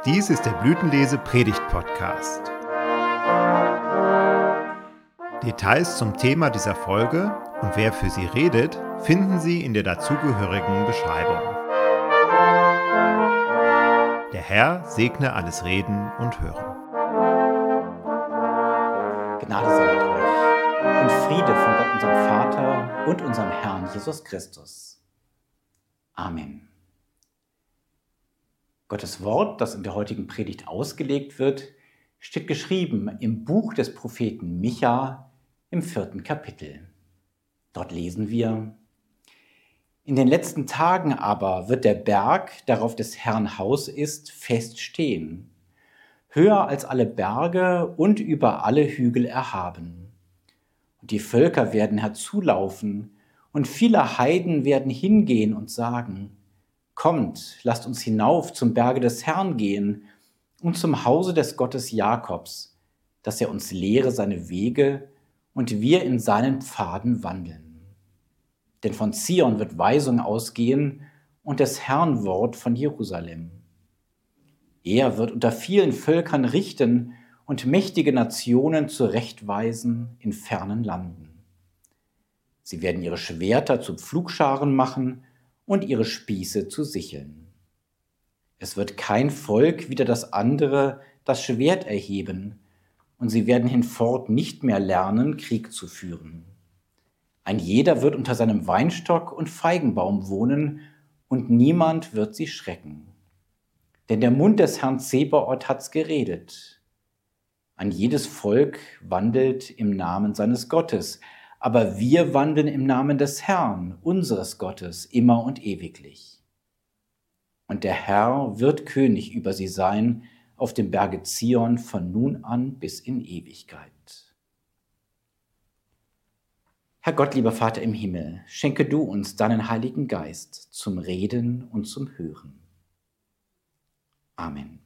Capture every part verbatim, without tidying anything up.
Dies ist der Blütenlese Predigt Podcast. Details zum Thema dieser Folge und wer für sie redet, finden Sie in der dazugehörigen Beschreibung. Der Herr segne alles Reden und Hören. Gnade sei mit euch und Friede von Gott, unserem Vater und unserem Herrn Jesus Christus. Amen. Gottes Wort, das in der heutigen Predigt ausgelegt wird, steht geschrieben im Buch des Propheten Micha im vierten Kapitel. Dort lesen wir: In den letzten Tagen aber wird der Berg, darauf des Herrn Haus ist, fest stehen, höher als alle Berge und über alle Hügel erhaben. Und die Völker werden herzulaufen, und viele Heiden werden hingehen und sagen: Kommt, lasst uns hinauf zum Berge des Herrn gehen und zum Hause des Gottes Jakobs, dass er uns lehre seine Wege und wir in seinen Pfaden wandeln. Denn von Zion wird Weisung ausgehen und des Herrn Wort von Jerusalem. Er wird unter vielen Völkern richten und mächtige Nationen zurechtweisen in fernen Landen. Sie werden ihre Schwerter zu Pflugscharen machen und ihre Spieße zu Sicheln. Es wird kein Volk wider das andere das Schwert erheben, und sie werden hinfort nicht mehr lernen, Krieg zu führen. Ein jeder wird unter seinem Weinstock und Feigenbaum wohnen, und niemand wird sie schrecken. Denn der Mund des Herrn Zebaoth hat's geredet. Ein jedes Volk wandelt im Namen seines Gottes, aber wir wandeln im Namen des Herrn, unseres Gottes, immer und ewiglich. Und der Herr wird König über sie sein, auf dem Berge Zion von nun an bis in Ewigkeit. Herr Gott, lieber Vater im Himmel, schenke du uns deinen Heiligen Geist zum Reden und zum Hören. Amen.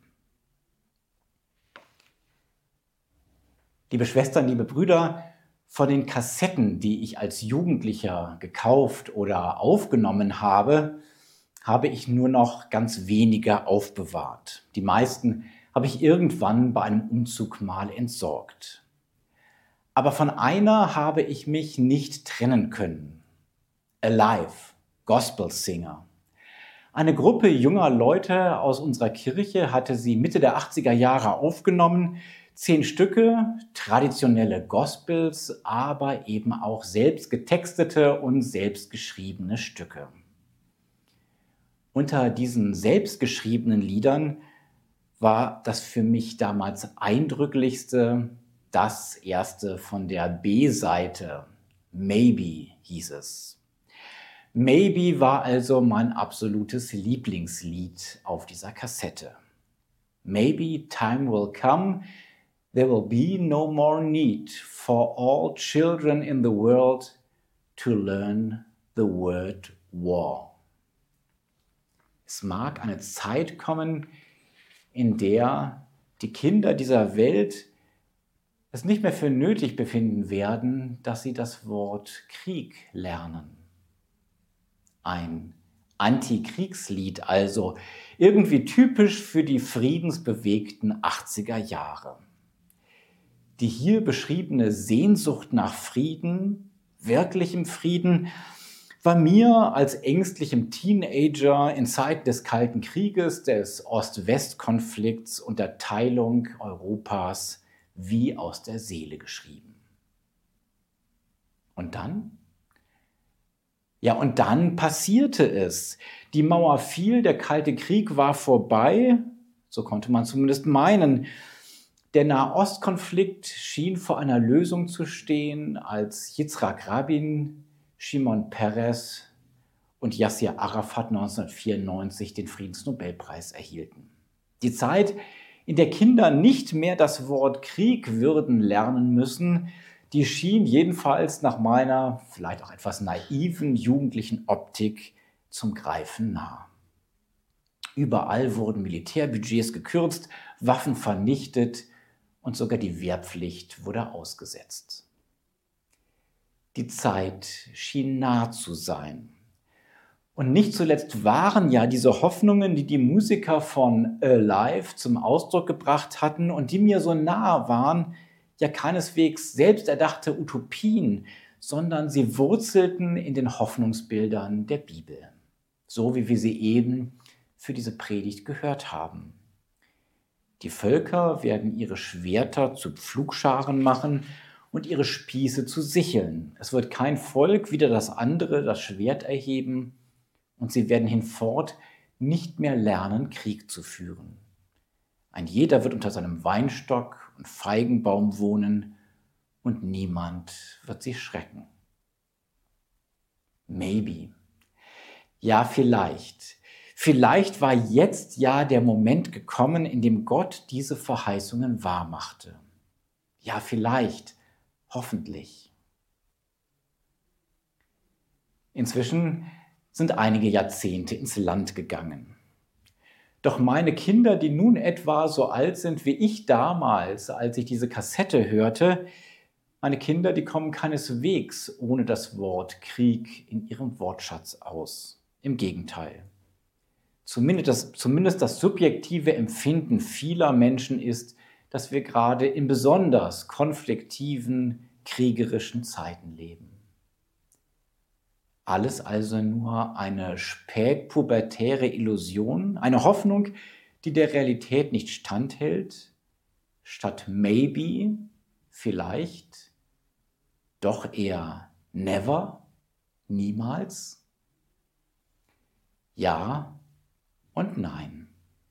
Liebe Schwestern, liebe Brüder, von den Kassetten, die ich als Jugendlicher gekauft oder aufgenommen habe, habe ich nur noch ganz wenige aufbewahrt. Die meisten habe ich irgendwann bei einem Umzug mal entsorgt. Aber von einer habe ich mich nicht trennen können. Alive, Gospel Singer. Eine Gruppe junger Leute aus unserer Kirche hatte sie Mitte der achtziger Jahre aufgenommen. Zehn Stücke, traditionelle Gospels, aber eben auch selbst getextete und selbst geschriebene Stücke. Unter diesen selbstgeschriebenen Liedern war das für mich damals eindrücklichste das erste von der B-Seite. Maybe hieß es. Maybe war also mein absolutes Lieblingslied auf dieser Kassette. Maybe time will come, there will be no more need for all children in the world to learn the word war. Es mag eine Zeit kommen, in der die Kinder dieser Welt es nicht mehr für nötig befinden werden, dass sie das Wort Krieg lernen. Ein Antikriegslied also, irgendwie typisch für die friedensbewegten achtziger Jahre. Die hier beschriebene Sehnsucht nach Frieden, wirklichem Frieden, war mir als ängstlichem Teenager in Zeiten des Kalten Krieges, des Ost-West-Konflikts und der Teilung Europas wie aus der Seele geschrieben. Und dann? Ja, und dann passierte es. Die Mauer fiel, der Kalte Krieg war vorbei, so konnte man zumindest meinen. Der Nahostkonflikt schien vor einer Lösung zu stehen, als Yitzhak Rabin, Shimon Peres und Yasser Arafat neunzehnhundertvierundneunzig den Friedensnobelpreis erhielten. Die Zeit, in der Kinder nicht mehr das Wort Krieg würden lernen müssen, die schien jedenfalls nach meiner vielleicht auch etwas naiven jugendlichen Optik zum Greifen nah. Überall wurden Militärbudgets gekürzt, Waffen vernichtet und sogar die Wehrpflicht wurde ausgesetzt. Die Zeit schien nah zu sein. Und nicht zuletzt waren ja diese Hoffnungen, die die Musiker von Alive zum Ausdruck gebracht hatten und die mir so nahe waren, ja keineswegs selbsterdachte Utopien, sondern sie wurzelten in den Hoffnungsbildern der Bibel, so wie wir sie eben für diese Predigt gehört haben. Die Völker werden ihre Schwerter zu Pflugscharen machen und ihre Spieße zu Sicheln. Es wird kein Volk wider das andere das Schwert erheben und sie werden hinfort nicht mehr lernen, Krieg zu führen. Ein jeder wird unter seinem Weinstock und Feigenbaum wohnen und niemand wird sie schrecken. Maybe. Ja, vielleicht. Vielleicht war jetzt ja der Moment gekommen, in dem Gott diese Verheißungen wahrmachte. Ja, vielleicht. Hoffentlich. Inzwischen sind einige Jahrzehnte ins Land gegangen. Doch meine Kinder, die nun etwa so alt sind wie ich damals, als ich diese Kassette hörte, meine Kinder, die kommen keineswegs ohne das Wort Krieg in ihrem Wortschatz aus. Im Gegenteil. Zumindest das, zumindest das subjektive Empfinden vieler Menschen ist, dass wir gerade in besonders konfliktiven, kriegerischen Zeiten leben. Alles also nur eine spätpubertäre Illusion, eine Hoffnung, die der Realität nicht standhält, statt maybe, vielleicht, doch eher never, niemals? Ja und nein.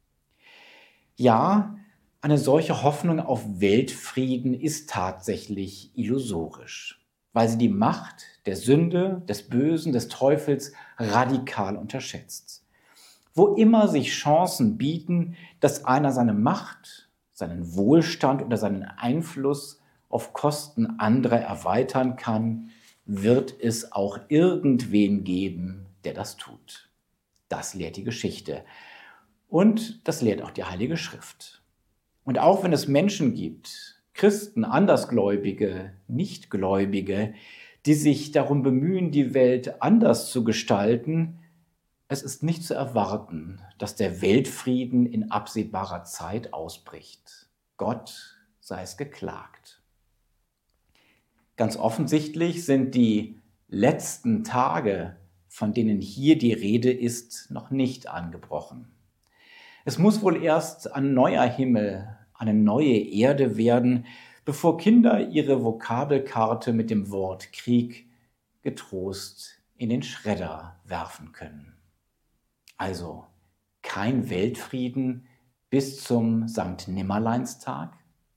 Ja, eine solche Hoffnung auf Weltfrieden ist tatsächlich illusorisch, weil sie die Macht der Sünde, des Bösen, des Teufels radikal unterschätzt. Wo immer sich Chancen bieten, dass einer seine Macht, seinen Wohlstand oder seinen Einfluss auf Kosten anderer erweitern kann, wird es auch irgendwen geben, der das tut. Das lehrt die Geschichte. Und das lehrt auch die Heilige Schrift. Und auch wenn es Menschen gibt, Christen, Andersgläubige, Nichtgläubige, die sich darum bemühen, die Welt anders zu gestalten, es ist nicht zu erwarten, dass der Weltfrieden in absehbarer Zeit ausbricht. Gott sei es geklagt. Ganz offensichtlich sind die letzten Tage, von denen hier die Rede ist, noch nicht angebrochen. Es muss wohl erst ein neuer Himmel, eine neue Erde werden, bevor Kinder ihre Vokabelkarte mit dem Wort Krieg getrost in den Schredder werfen können. Also kein Weltfrieden bis zum Sankt Nimmerleinstag?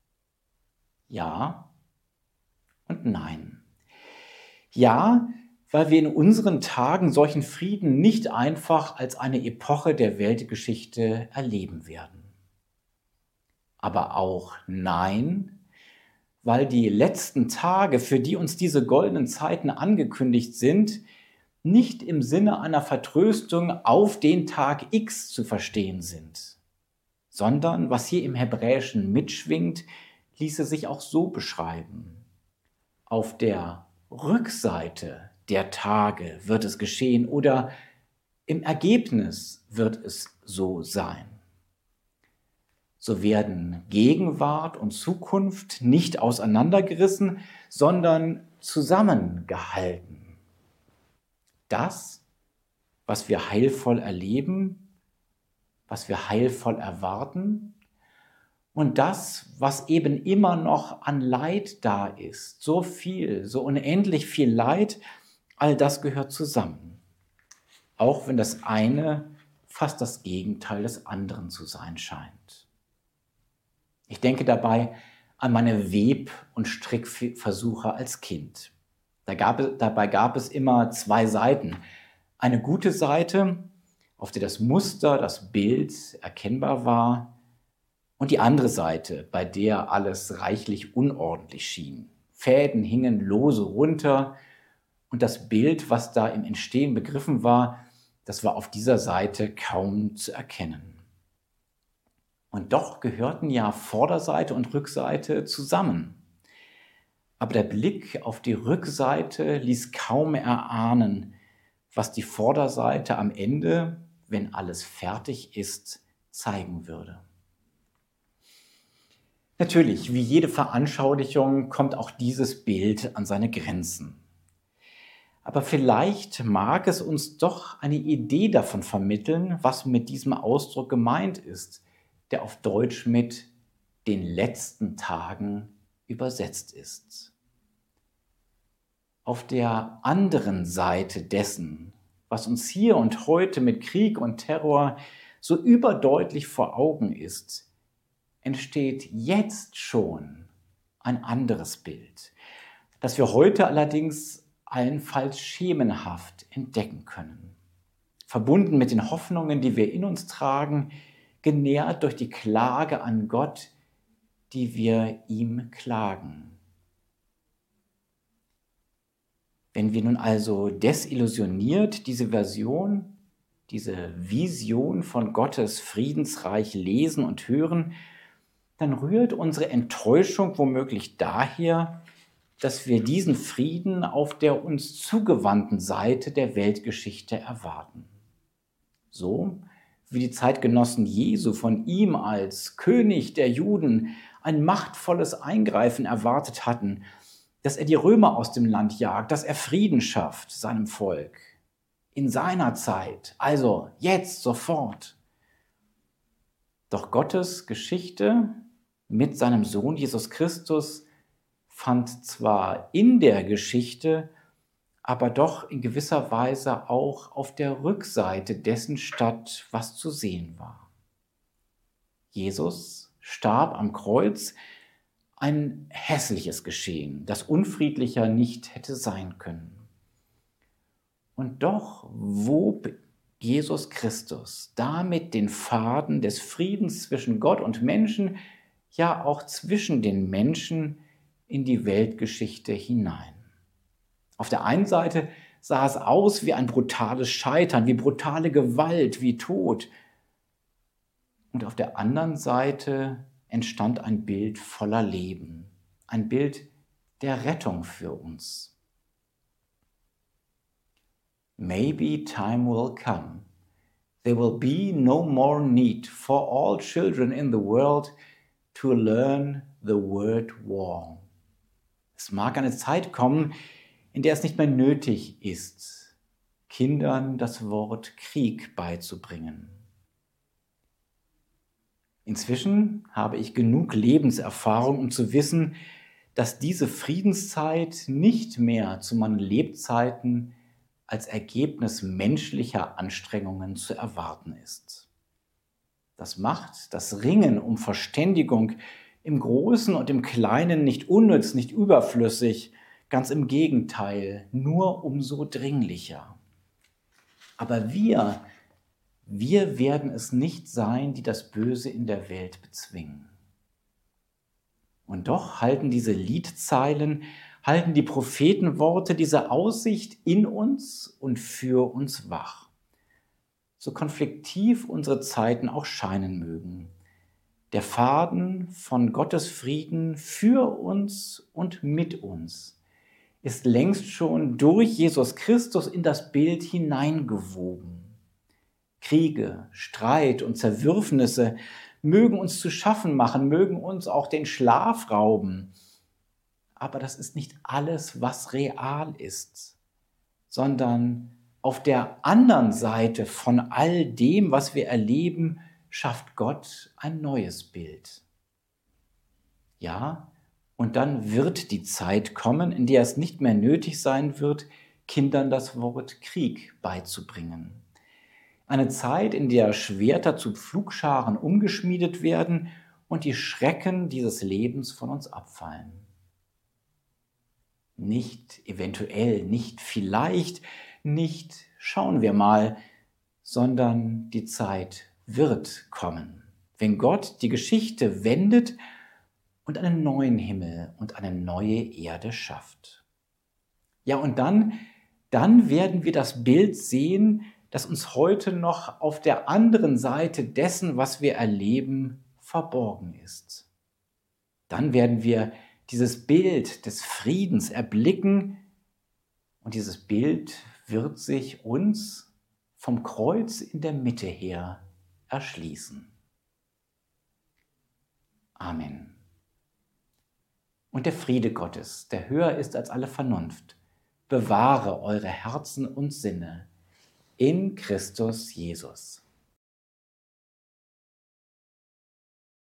Ja und nein. Ja, weil wir in unseren Tagen solchen Frieden nicht einfach als eine Epoche der Weltgeschichte erleben werden. Aber auch nein, weil die letzten Tage, für die uns diese goldenen Zeiten angekündigt sind, nicht im Sinne einer Vertröstung auf den Tag X zu verstehen sind, sondern, was hier im Hebräischen mitschwingt, ließe sich auch so beschreiben. Auf der Rückseite der Tage wird es geschehen oder im Ergebnis wird es so sein. So werden Gegenwart und Zukunft nicht auseinandergerissen, sondern zusammengehalten. Das, was wir heilvoll erleben, was wir heilvoll erwarten und das, was eben immer noch an Leid da ist, so viel, so unendlich viel Leid, all das gehört zusammen. Auch wenn das eine fast das Gegenteil des anderen zu sein scheint. Ich denke dabei an meine Web- und Strickversuche als Kind. Da gab, dabei gab es immer zwei Seiten. Eine gute Seite, auf der das Muster, das Bild erkennbar war, und die andere Seite, bei der alles reichlich unordentlich schien. Fäden hingen lose runter und das Bild, was da im Entstehen begriffen war, das war auf dieser Seite kaum zu erkennen. Und doch gehörten ja Vorderseite und Rückseite zusammen. Aber der Blick auf die Rückseite ließ kaum erahnen, was die Vorderseite am Ende, wenn alles fertig ist, zeigen würde. Natürlich, wie jede Veranschaulichung kommt auch dieses Bild an seine Grenzen. Aber vielleicht mag es uns doch eine Idee davon vermitteln, was mit diesem Ausdruck gemeint ist, der auf Deutsch mit den letzten Tagen übersetzt ist. Auf der anderen Seite dessen, was uns hier und heute mit Krieg und Terror so überdeutlich vor Augen ist, entsteht jetzt schon ein anderes Bild, das wir heute allerdings allenfalls schemenhaft entdecken können. Verbunden mit den Hoffnungen, die wir in uns tragen, genährt durch die Klage an Gott, die wir ihm klagen. Wenn wir nun also desillusioniert diese Version, diese Vision von Gottes Friedensreich lesen und hören, dann rührt unsere Enttäuschung womöglich daher, dass wir diesen Frieden auf der uns zugewandten Seite der Weltgeschichte erwarten. So wie die Zeitgenossen Jesu von ihm als König der Juden ein machtvolles Eingreifen erwartet hatten, dass er die Römer aus dem Land jagt, dass er Frieden schafft seinem Volk. In seiner Zeit, also jetzt, sofort. Doch Gottes Geschichte mit seinem Sohn Jesus Christus fand zwar in der Geschichte, aber doch in gewisser Weise auch auf der Rückseite dessen statt, was zu sehen war. Jesus starb am Kreuz, ein hässliches Geschehen, das unfriedlicher nicht hätte sein können. Und doch wob Jesus Christus damit den Faden des Friedens zwischen Gott und Menschen, ja auch zwischen den Menschen, in die Weltgeschichte hinein. Auf der einen Seite sah es aus wie ein brutales Scheitern, wie brutale Gewalt, wie Tod. Und auf der anderen Seite entstand ein Bild voller Leben, ein Bild der Rettung für uns. Maybe time will come. There will be no more need for all children in the world to learn the word war. Es mag eine Zeit kommen, in der es nicht mehr nötig ist, Kindern das Wort Krieg beizubringen. Inzwischen habe ich genug Lebenserfahrung, um zu wissen, dass diese Friedenszeit nicht mehr zu meinen Lebzeiten als Ergebnis menschlicher Anstrengungen zu erwarten ist. Das macht das Ringen um Verständigung im Großen und im Kleinen nicht unnütz, nicht überflüssig, ganz im Gegenteil, nur umso dringlicher. Aber wir, wir werden es nicht sein, die das Böse in der Welt bezwingen. Und doch halten diese Liedzeilen, halten die Prophetenworte diese Aussicht in uns und für uns wach. So konfliktiv unsere Zeiten auch scheinen mögen. Der Faden von Gottes Frieden für uns und mit uns ist längst schon durch Jesus Christus in das Bild hineingewoben. Kriege, Streit und Zerwürfnisse mögen uns zu schaffen machen, mögen uns auch den Schlaf rauben. Aber das ist nicht alles, was real ist, sondern auf der anderen Seite von all dem, was wir erleben, schafft Gott ein neues Bild. Ja, und dann wird die Zeit kommen, in der es nicht mehr nötig sein wird, Kindern das Wort Krieg beizubringen. Eine Zeit, in der Schwerter zu Pflugscharen umgeschmiedet werden und die Schrecken dieses Lebens von uns abfallen. Nicht eventuell, nicht vielleicht, nicht schauen wir mal, sondern die Zeit wird kommen, wenn Gott die Geschichte wendet und einen neuen Himmel und eine neue Erde schafft. Ja, und dann, dann werden wir das Bild sehen, das uns heute noch auf der anderen Seite dessen, was wir erleben, verborgen ist. Dann werden wir dieses Bild des Friedens erblicken und dieses Bild wird sich uns vom Kreuz in der Mitte her erschließen. Amen. Und der Friede Gottes, der höher ist als alle Vernunft, bewahre eure Herzen und Sinne in Christus Jesus.